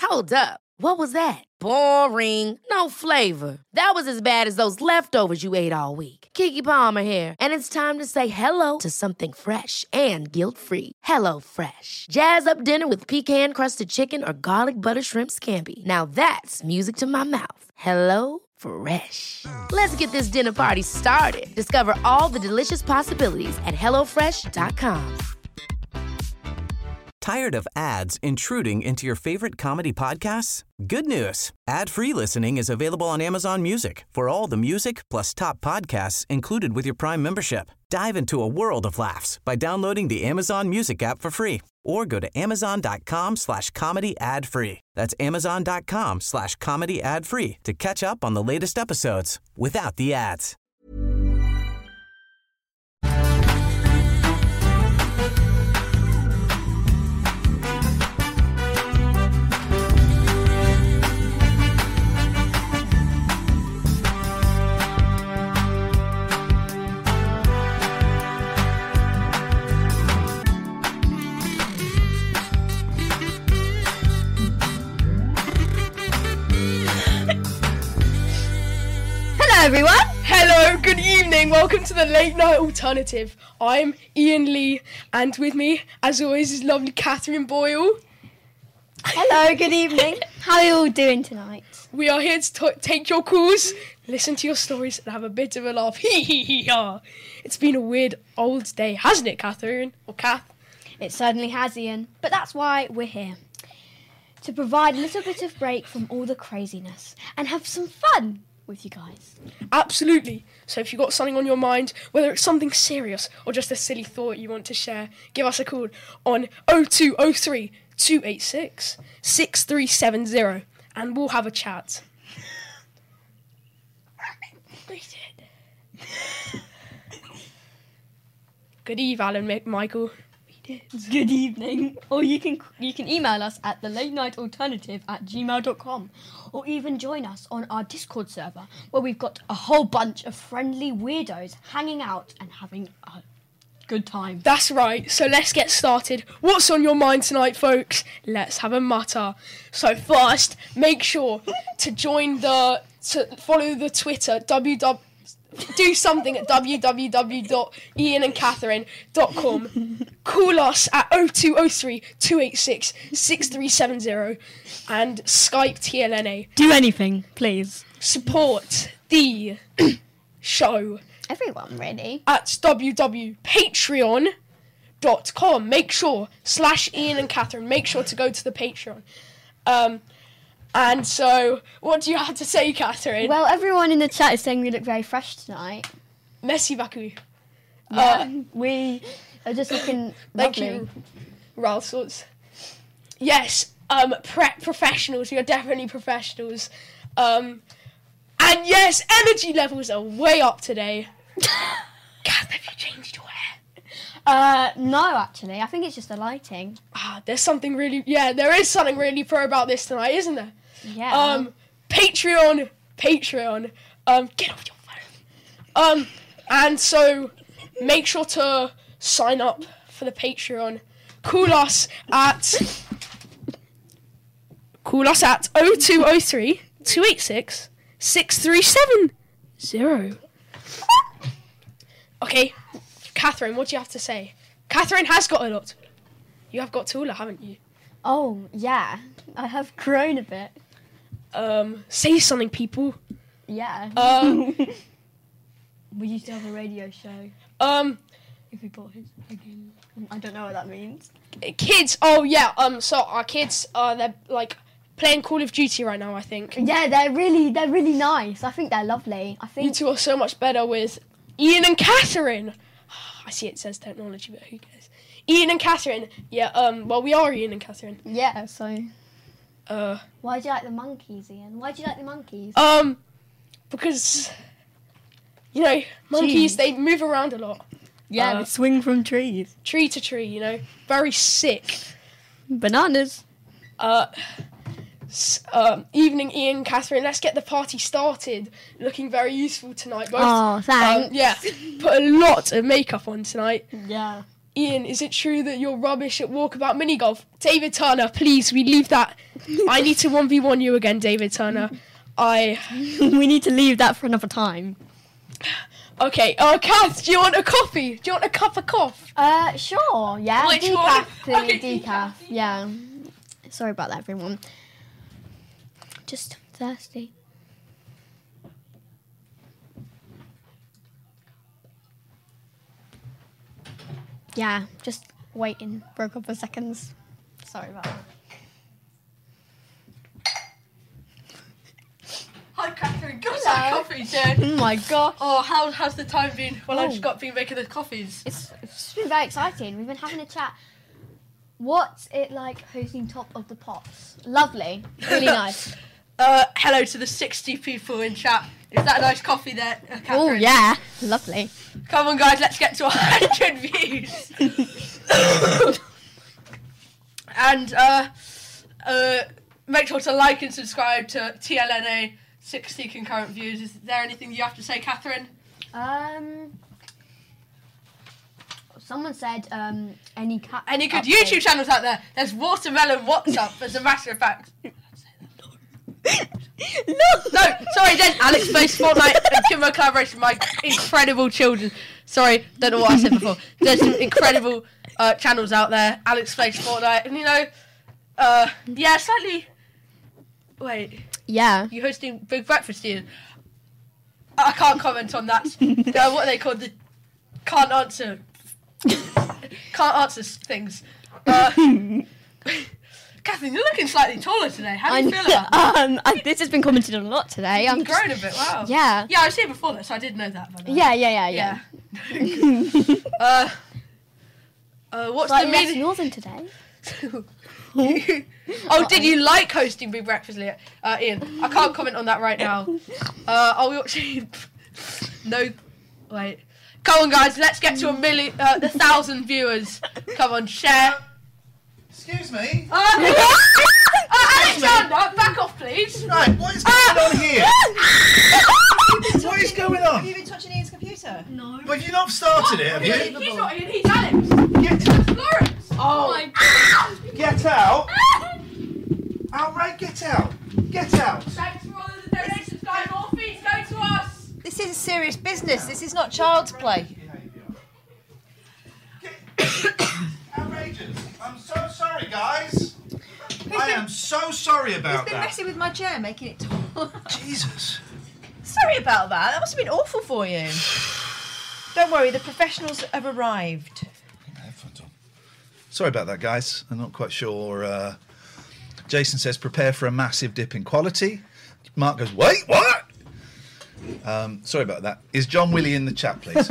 Hold up. What was that? Boring. No flavor. That was as bad as those leftovers you ate all week. Keke Palmer here, and it's time to say hello to something fresh and guilt-free. Hello Fresh. Jazz up dinner with pecan-crusted chicken or garlic butter shrimp scampi. Now that's music to my mouth. Hello Fresh. Let's get this dinner party started. Discover all the delicious possibilities at hellofresh.com. Tired of ads intruding into your favorite comedy podcasts? Good news. Ad-free listening is available on Amazon Music for all the music plus top podcasts included with your Prime membership. Dive into a world of laughs by downloading the Amazon Music app for free or go to amazon.com/comedy ad-free. That's amazon.com/comedy ad-free to catch up on the latest episodes without the ads. Hello everyone! Hello, good evening, welcome to the Late Night Alternative. I'm Ian Lee, and with me, as always, is lovely Catherine Boyle. Hello, good evening. How are you all doing tonight? We are here to take your calls, listen to your stories, and have a bit of a laugh. Hee hee hee ha. It's been a weird old day, hasn't it, Catherine? Or Kath? It certainly has, Ian, but that's why we're here. To provide a little bit of break from all the craziness and have some fun with you guys. Absolutely. So if you've got something on your mind, whether it's something serious or just a silly thought you want to share, give us a call on 0203 286 6370 and we'll have a chat. We did. Good eve, Alan Michael. Good evening. Or you can email us at thelatenigtalternative@gmail.com or even join us on our Discord server where we've got a whole bunch of friendly weirdos hanging out and having a good time. That's right, so let's get started. What's on your mind tonight, folks? Let's have a mutter. So first, make sure to follow the Twitter, do something at www.ianandcatherine.com. Call us at 0203 286 6370 and Skype TLNA. Do anything, please. Support the show. Everyone, really. At www.patreon.com. Make sure, /Ian and Catherine, make sure to go to the Patreon. And so, what do you have to say, Catherine? Well, everyone in the chat is saying we look very fresh tonight. Merci beaucoup. Yeah, we are just looking Thank lovely. you, Ralph sorts. Yes, professionals. We are definitely professionals. And yes, energy levels are way up today. Kath, have you changed your hair? No, actually. I think it's just the lighting. There's something really... Yeah, there is something really pro about this tonight, isn't there? Yeah. Patreon. Get off your phone. And so, make sure to sign up for the Patreon. Call us at 0203 286 6370. Okay, Catherine, what do you have to say? Catherine has got a lot. You have got taller, haven't you? Oh, yeah. I have grown a bit. Say something, people. Yeah. We used to have a radio show. If we bought his again. I don't know what that means. Kids, oh yeah, so our kids, they're like playing Call of Duty right now, I think. Yeah, they're really nice. I think they're lovely. You two are so much better with Ian and Catherine. I see it says technology, but who cares? Ian and Catherine. Yeah, well, we are Ian and Catherine. Yeah, so... Why do you like the monkeys, Ian? Why do you like the monkeys? Because, you know, monkeys, they move around a lot. Yeah, they swing from trees. Tree to tree, you know. Very sick. Bananas. Evening, Ian, Catherine. Let's get the party started. Looking very useful tonight. Both. Oh, thanks. Yeah, put a lot of makeup on tonight. Yeah. Ian, is it true that you're rubbish at walkabout mini golf? David Turner, please, we leave that. I need to 1v1 you again, David Turner. We need to leave that for another time. Okay, Kath, do you want a coffee? Do you want a cup of coffee? Sure, yeah. Which decaf, one? please, Okay, decaf. Yeah. Sorry about that, everyone. Just thirsty. Yeah, just waiting for a couple of seconds. Sorry about that. Hi, Catherine. Got some coffee, Jen. Oh my gosh. Oh, how's the time been while I've been making the coffees? It's been very exciting. We've been having a chat. What's it like hosting Top of the Pops? Lovely. Really nice. Hello to the 60 people in chat. Is that a nice coffee there, Catherine? Oh, yeah. Lovely. Come on, guys, let's get to 100 views. And make sure to like and subscribe to TLNA 60 concurrent views. Is there anything you have to say, Catherine? Someone said any good YouTube channels out there? There's Watermelon What's Up, as a matter of fact. No, sorry, then Alex plays Fortnite and Kimbo collaboration with my incredible children. Sorry, don't know what I said before. There's some incredible channels out there. Alex plays Fortnite, and yeah, slightly. Wait, Yeah. you hosting Big Breakfast, Ian? I can't comment on that. What are they called? The can't answer things. Catherine, you're looking slightly taller today. How do you feel about that? This has been commented on a lot today. You've grown a bit, wow. Yeah. Yeah, I was here before this, so I did know that. By the way. Yeah. What's Slightly the less meaning? northern today. Did you like hosting Big Breakfast, Ian? I can't comment on that right now. Are we watching? No, wait. Come on, guys, let's get to 1,000 viewers. Come on, share. Excuse me? Alexander, back off, please. Right, what is going on here? What is going on? Have you been touching Ian's computer? No. But you not started it, have you? He's not Ian, he's Alex. Get, Lawrence. Oh my God. get out! Outright, get out! Get out! Thanks for all of the donations, guys. All fees go to us. This is serious business. This is not child's play. Outrageous! I'm so sorry, guys. I am so sorry about He's been that. messing with my chair, making it tall. Jesus. Sorry about that. That must have been awful for you. Don't worry, the professionals have arrived. Headphones on. Sorry about that, guys. I'm not quite sure. Jason says, prepare for a massive dip in quality. Mark goes, wait, what? Sorry about that. Is John Willie in the chat, please?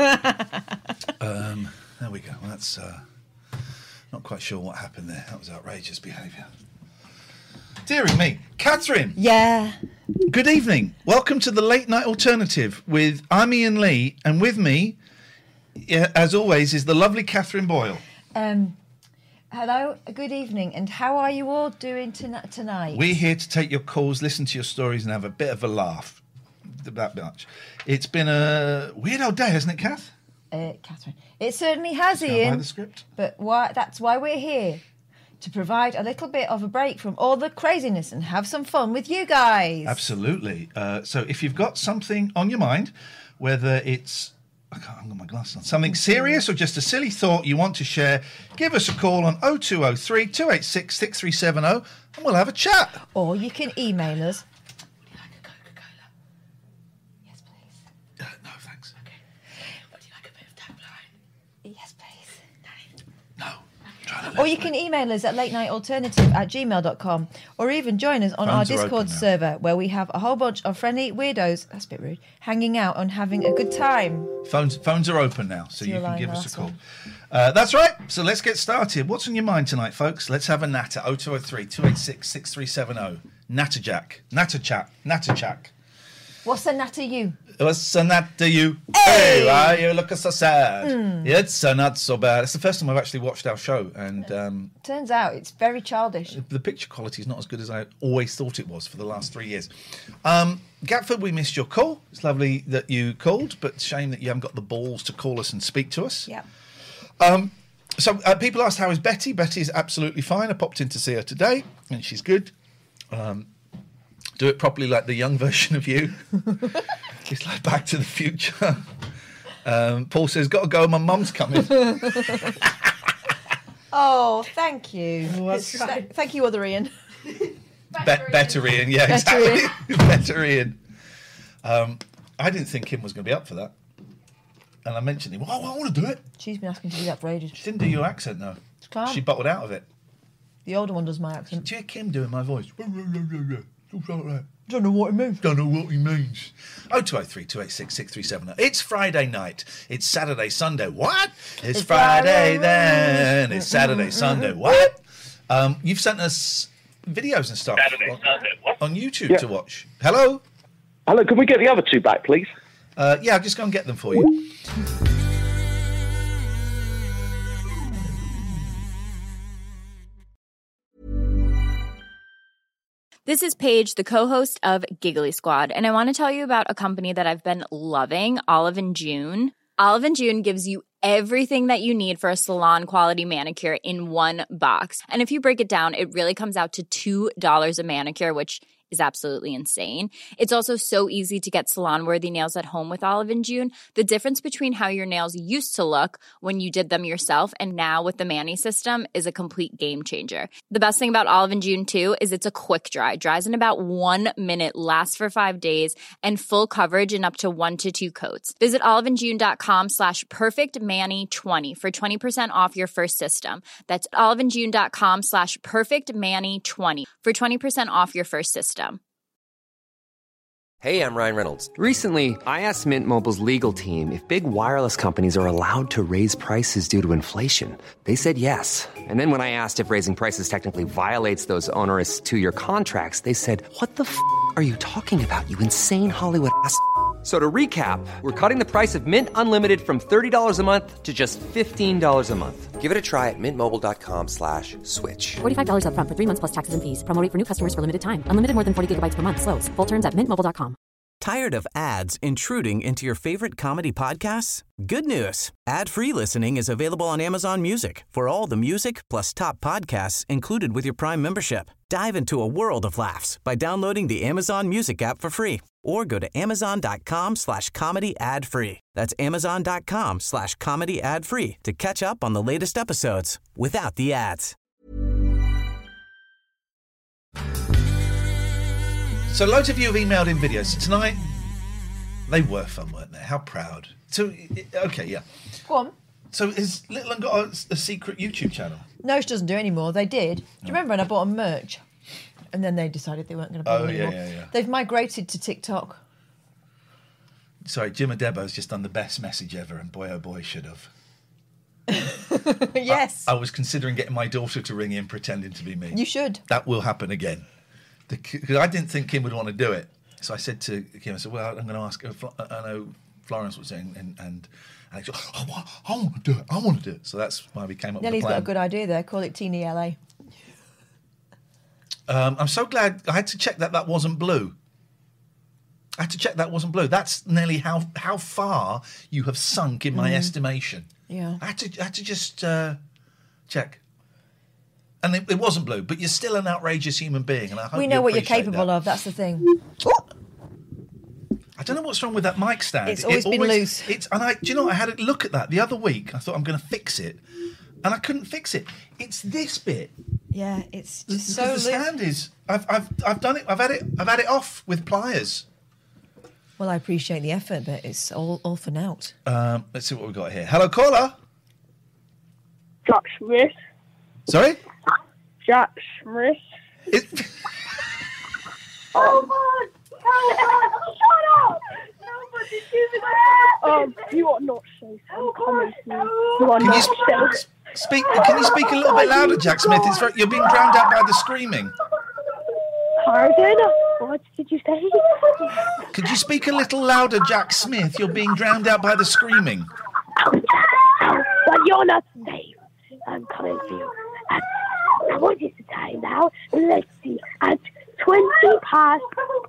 There we go. Well, that's not quite sure what happened there. That was outrageous behaviour. Dearie me. Catherine. Yeah. Good evening. Welcome to the Late Night Alternative with I'm Ian Lee, and with me, as always, is the lovely Catherine Boyle. Hello, good evening, and how are you all doing tonight? We're here to take your calls, listen to your stories, and have a bit of a laugh. That much. It's been a weird old day, hasn't it, Kath? Catherine. It certainly has, Stand by Ian. the script. But that's why we're here. To provide a little bit of a break from all the craziness and have some fun with you guys. Absolutely. So if you've got something on your mind, whether it's I've got my glasses on, something serious or just a silly thought you want to share, give us a call on 0203 286 6370 and we'll have a chat. Or you can email us. Would you like a Coca-Cola? Yes, please. No, thanks. Okay. Would you like a bit of Tabline? Yes, please. No. Or you can email us at latenighalternative@gmail.com, or even join us on our Phones are open Discord now. server, where we have a whole bunch of friendly weirdos, that's a bit rude, hanging out and having a good time. Phones are open now, so you you're can lying, give us a that's call. all. That's right. So let's get started. What's on your mind tonight, folks? Let's have a natter. 0203 286 6370. Natterjack. Natterjack. What's the natter you? What's a natter you? Hey, why you looking so sad? It's not so bad. It's the first time I've actually watched our show, and Turns out it's very childish. the picture quality is not as good as I always thought it was for the last 3 years. Gatford, we missed your call. It's lovely that you called, but shame that you haven't got the balls to call us and speak to us. Yeah. So people asked, how is Betty? Betty is absolutely fine. I popped in to see her today, and she's good. Do it properly like the young version of you. It's like Back to the Future. Paul says, got to go, my mum's coming. Oh, thank you. that's right. Thank you, other Ian. Better Ian, yeah, exactly. Better Ian. I didn't think Kim was going to be up for that. And I mentioned him. Oh, I want to do it. She's been asking to do that for ages. She didn't do your accent, though. Can't. She bottled out of it. The older one does my accent. Do you hear Kim doing my voice? Don't know what it means. Don't know what he means. 0203 286 6370. It's Friday night. It's Saturday, Sunday. What? It's Friday then. It's Saturday, Sunday. What? You've sent us videos and stuff on YouTube to watch. Hello? Hello, can we get the other two back, please? Yeah, I'll just go and get them for you. This is Paige, the co-host of Giggly Squad, and I want to tell you about a company that I've been loving, Olive & June. Olive & June gives you everything that you need for a salon-quality manicure in one box. And if you break it down, it really comes out to $2 a manicure, which is absolutely insane. It's also so easy to get salon-worthy nails at home with Olive & June. The difference between how your nails used to look when you did them yourself and now with the Mani system is a complete game changer. The best thing about Olive & June, too, is it's a quick dry. Dries in about 1 minute, lasts for 5 days, and full coverage in up to 1 to 2 coats. Visit oliveandjune.com/perfectmani20 for 20% off your first system. That's oliveandjune.com/perfectmani20 for 20% off your first system. Hey, I'm Ryan Reynolds. Recently, I asked Mint Mobile's legal team if big wireless companies are allowed to raise prices due to inflation. They said yes. And then when I asked if raising prices technically violates those onerous 2-year contracts, they said, what the f*** are you talking about, you insane Hollywood ass f- So to recap, we're cutting the price of Mint Unlimited from $30 a month to just $15 a month. Give it a try at mintmobile.com/switch. $45 up front for 3 months plus taxes and fees. Promo rate for new customers for limited time. Unlimited more than 40 gigabytes per month. Slows full terms at mintmobile.com. Tired of ads intruding into your favorite comedy podcasts? Good news. Ad-free listening is available on Amazon Music for all the music plus top podcasts included with your Prime membership. Dive into a world of laughs by downloading the Amazon Music app for free or go to amazon.com/comedy ad-free. That's amazon.com/comedy ad-free to catch up on the latest episodes without the ads. So loads of you have emailed in videos tonight. They were fun, weren't they? How proud. So, okay, yeah. Go on. So has Little 'Un got a secret YouTube channel? No, she doesn't do it anymore. They did. Do you remember when I bought them merch? And then they decided they weren't going to buy them anymore. Yeah. They've migrated to TikTok. Sorry, Jim Adebo's just done the best message ever, and boy, oh boy, should have. Yes. I was considering getting my daughter to ring in pretending to be me. You should. That will happen again. Because I didn't think Kim would want to do it. So I said to Kim, I said, well, I'm going to ask her. I know Florence was saying, and Alex, I want to do it. I want to do it. So that's why we came up Nellie's with the plan. got a good idea there. Call it Teeny LA. I'm so glad I had to check that wasn't blue. That's nearly how far you have sunk in my estimation. Yeah. I had to just check. And it wasn't blue, but you're still an outrageous human being, and I hope We know what you're appreciate capable that. of. That's the thing. I don't know what's wrong with that mic stand. It's always been loose. Do you know what? I had a look at that the other week. I thought I'm going to fix it, and I couldn't fix it. It's this bit. Yeah, it's just The so loose. stand is. I've done it. I've had it off with pliers. Well, I appreciate the effort, but it's all for naught. Let's see what we've got here. Hello, caller. Jack Smith. Sorry. Jack Smith. Oh my! Shut up! Nobody do that. You are not safe. I'm coming to you. You are not safe. Can you speak a little bit louder, Jack Smith? You're being drowned out by the screaming. Pardon? What did you say? Could you speak a little louder, Jack Smith? You're being drowned out by the screaming. But you're not safe. I'm coming for you. What is the time now? Let's see. At 20 past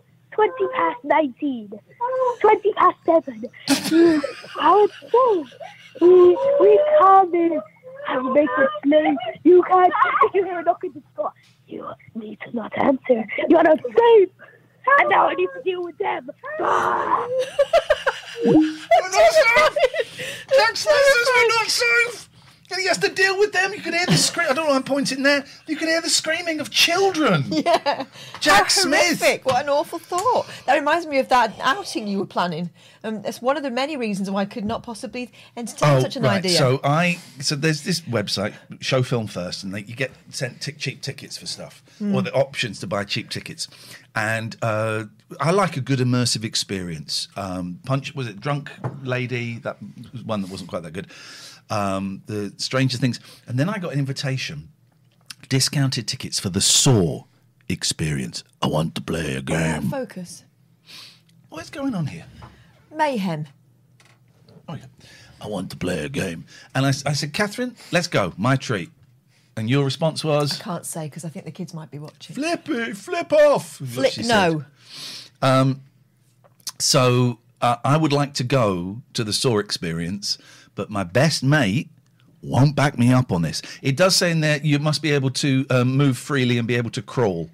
19. 20 past 7. I would say we come in will make it plain. You guys, if you hear a knock at the door, you need to not answer. You're not safe. And now I need to deal with them. Jack Smith says we're not safe. And he has to deal with them. You can hear the scream. I don't know why I'm pointing there. You can hear the screaming of children. Yeah. Jack How Smith. horrific. What an awful thought. That reminds me of that outing you were planning. It's one of the many reasons why I could not possibly entertain such an idea. So there's this website, Show Film First, and you get sent cheap tickets for stuff, or the options to buy cheap tickets. And I like a good immersive experience. Was it Drunk Lady? That was one that wasn't quite that good. The Stranger Things. And then I got an invitation, discounted tickets for the Saw experience. I want to play a game. Focus. What's going on here? Mayhem. Oh, yeah. I want to play a game. And I said, Catherine, let's go. My treat. And your response was? I can't say because I think the kids might be watching. Flip it, flip off. No. So I would like to go to the Saw experience, but my best mate won't back me up on this. It does say in there you must be able to move freely and be able to crawl.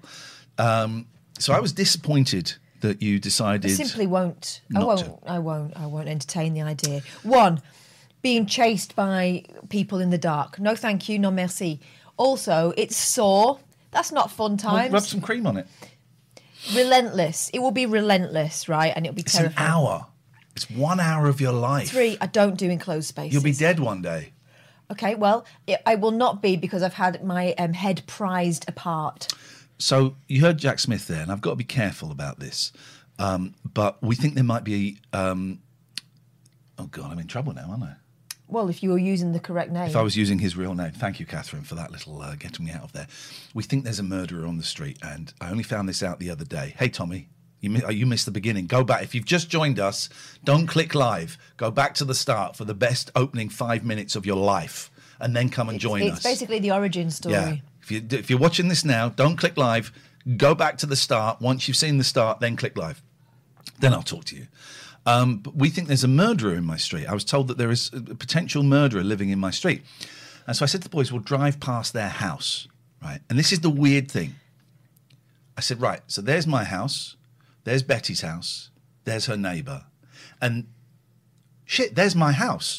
So I was disappointed that you decided. I simply won't. I won't entertain the idea. One, being chased by people in the dark. No, thank you. No, merci. Also, it's Saw. That's not fun times. Rub some cream on it. Relentless. It will be relentless, right? And it'll be terrifying. It's an hour. It's 1 hour of your life. 3, I don't do enclosed spaces. You'll be dead one day. Okay, well, I will not be because I've had my head prized apart. So you heard Jack Smith there, and I've got to be careful about this. But we think there might be... oh, God, I'm in trouble now, aren't I? Well, if you were using the correct name. If I was using his real name. Thank you, Catherine, for that little getting me out of there. We think there's a murderer on the street, and I only found this out the other day. Hey, Tommy, you missed the beginning. Go back. If you've just joined us, don't click live. Go back to the start for the best opening 5 minutes of your life, and then come and join us. It's basically the origin story. Yeah. If you're watching this now, don't click live. Go back to the start. Once you've seen the start, then click live. Then I'll talk to you. But we think there's a murderer in my street. I was told that there is a potential murderer living in my street. And so I said to the boys, we'll drive past their house, right? And this is the weird thing. I said, right, so there's my house. There's Betty's house. There's her neighbour. And shit, there's my house.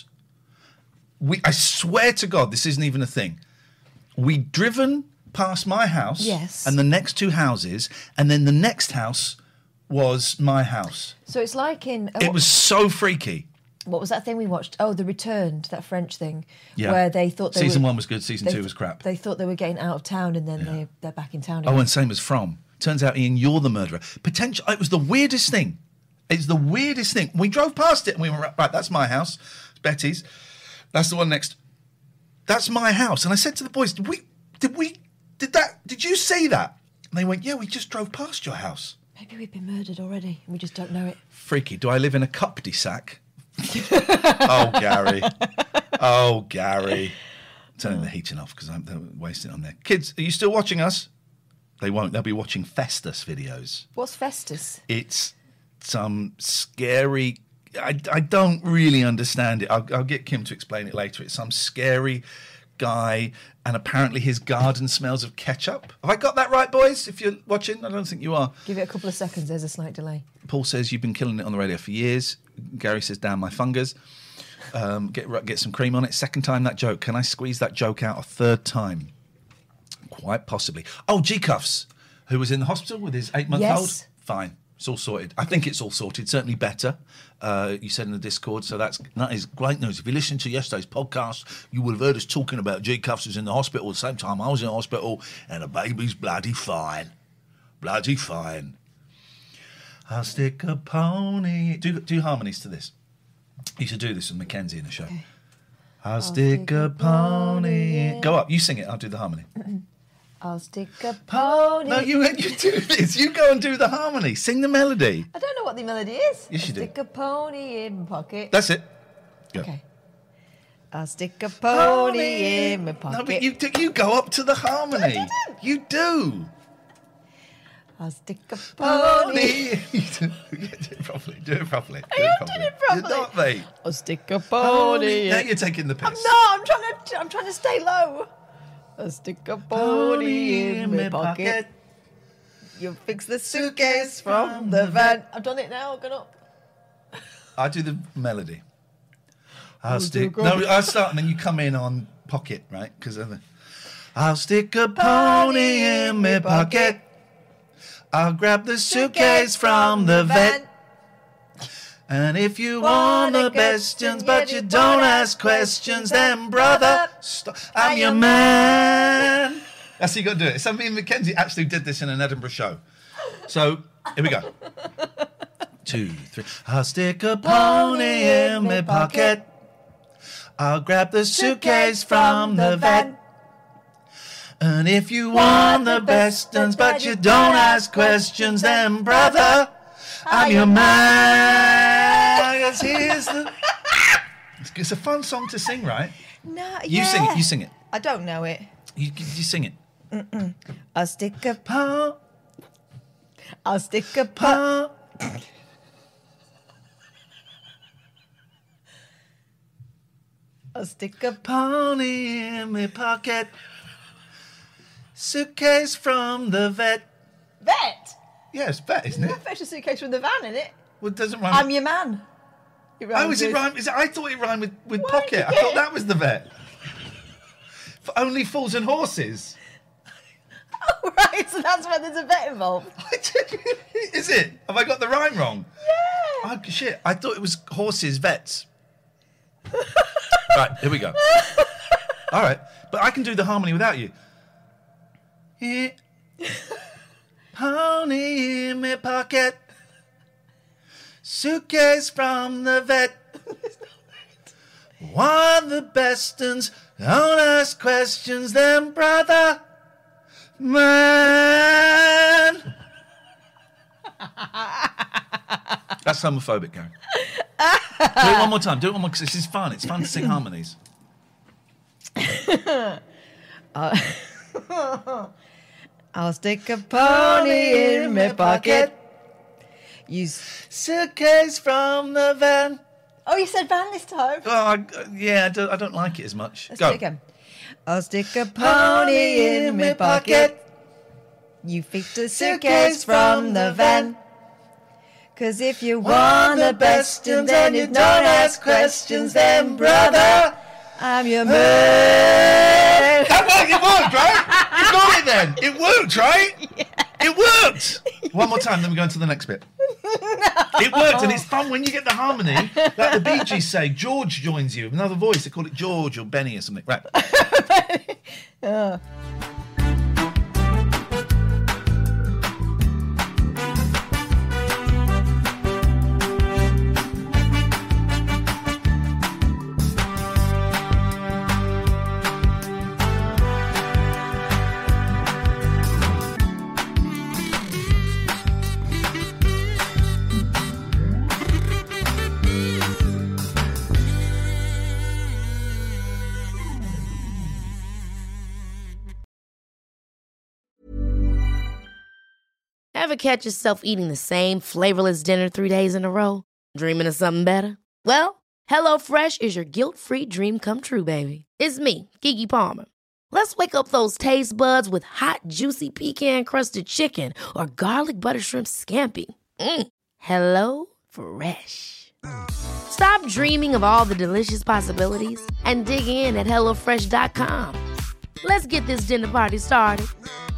I swear to God, this isn't even a thing. We'd driven past my house. Yes. And the next 2 houses. And then the next house was my house. So it's like in... It was so freaky. What was that thing we watched? Oh, The Returned, that French thing. Yeah. Where they thought they Season were... 1 was good, Season 2 was crap. They thought they were getting out of town and then they're back in town again. Oh, and same as From. Turns out, Ian, you're the murderer. It was the weirdest thing. It's the weirdest thing. We drove past it and we were, right, that's my house. It's Betty's. That's the one next. That's my house. And I said to the boys, did you see that? And they went, yeah, we just drove past your house. Maybe we've been murdered already and we just don't know it. Freaky. Do I live in a cul-de-sac? Oh, Gary. Oh, Gary. Turning the heating off because I'm wasting it on there. Kids, are you still watching us? They won't. They'll be watching Festus videos. What's Festus? It's some scary... I don't really understand it. I'll get Kim to explain it later. It's some scary guy, and apparently his garden smells of ketchup. Have I got that right, boys? If you're watching, I don't think you are. Give it a couple of seconds. There's a slight delay. Paul says you've been killing it on the radio for years. Gary says down my fingers. Get some cream on it. Second time that joke. Can I squeeze that joke out a third time? Quite possibly. Oh, G-Cuffs, who was in the hospital with his 8-month-old. Yes. Fine. It's all sorted. I think it's all sorted. Certainly better. You said in the Discord, so that is great news. If you listen to yesterday's podcast, you will have heard us talking about G-Cuffs who's in the hospital at the same time I was in the hospital, and the baby's bloody fine. Bloody fine. I'll stick a pony... Do harmonies to this. You should do this with Mackenzie in the show. Okay. I'll stick a pony... Go up. You sing it. I'll do the harmony. I'll stick a pony... No, you do this. You go and do the harmony. Sing the melody. I don't know what the melody is. Yes, you do. Stick a pony in my pocket. That's it. Go. Okay. I'll stick a pony in my pocket. No, but you go up to the harmony. No, I didn't. You do. I'll stick a pony. Do it properly. Do it properly. I am doing it properly. You're not, mate. I'll stick a pony. Now you're taking the piss. I'm not. I'm trying to stay low. I'll stick a pony in my pocket. You fix the suitcase from the van. I've done it now. Gone up. I do the melody. I'll start and then you come in on pocket, right? Because I'll stick a pony in my pocket. I'll grab the suitcase from the vet. And if you want the questions, but you don't ask questions, then brother, I'm your man. That's how you got to do it. Somebody, Mackenzie actually did this in an Edinburgh show. So, here we go. 2, 3. I'll stick a pony in my pocket. I'll grab the suitcase from the vet. And if you want the best ones, but you don't ask questions, then brother, I'm your man. It's a fun song to sing, right? No, You sing it. You sing it. I don't know it. You sing it. I'll stick a I'll stick a I'll stick a pony in my pocket. Suitcase from the vet. Vet? Yes, vet, isn't it? You fetch a suitcase from the van, isn't it? Well, it doesn't rhyme. I'm your man. Is it rhyme? I thought it rhymed with pocket. I thought that was the vet. For only fools and horses. Oh, right, so that's why there's a vet involved. Is it? Have I got the rhyme wrong? Yeah. Oh, shit. I thought it was horses, vets. Right, here we go. All right, but I can do the harmony without you. Pony in my pocket. Suitcase from the vet. Want the best uns, don't ask questions, then brother, man. That's homophobic, Gary. Do it one more time. Do it one more, because this is fun. It's fun to sing harmonies. I'll stick a pony in my pocket. Use suitcase from the van. Oh, you said van this time? Oh, I don't like it as much. Let's Go. do it again. I'll stick a pony in my pocket. You fix the suitcase from the van. 'Cause if you want the best and then you don't ask questions, then brother, I'm your man. It worked, right? You got it then. It worked, right? Yeah. It worked. One more time, then we go into the next bit. No. It worked, and it's fun when you get the harmony. Like the Bee Gees say, George joins you. Another voice, they call it George or Benny or something. Right. Ever catch yourself eating the same flavorless dinner 3 days in a row? Dreaming of something better? Well, HelloFresh is your guilt-free dream come true, baby. It's me, Keke Palmer. Let's wake up those taste buds with hot, juicy pecan-crusted chicken or garlic butter shrimp scampi. Hello Fresh. Stop dreaming of all the delicious possibilities and dig in at HelloFresh.com. Let's get this dinner party started.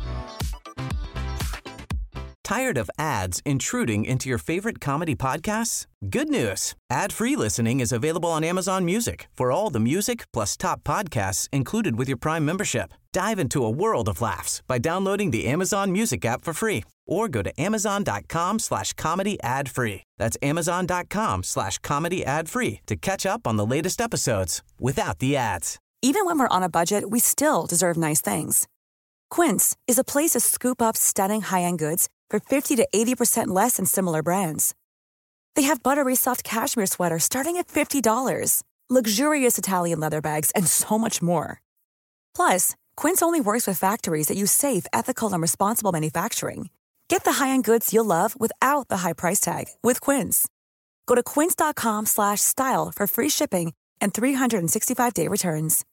Tired of ads intruding into your favorite comedy podcasts? Good news. Ad-free listening is available on Amazon Music for all the music plus top podcasts included with your Prime membership. Dive into a world of laughs by downloading the Amazon Music app for free or go to amazon.com/comedy ad-free. That's amazon.com/comedy ad-free to catch up on the latest episodes without the ads. Even when we're on a budget, we still deserve nice things. Quince is a place to scoop up stunning high-end goods for 50 to 80% less than similar brands. They have buttery soft cashmere sweaters starting at $50, luxurious Italian leather bags, and so much more. Plus, Quince only works with factories that use safe, ethical, and responsible manufacturing. Get the high-end goods you'll love without the high price tag with Quince. Go to quince.com/style for free shipping and 365-day returns.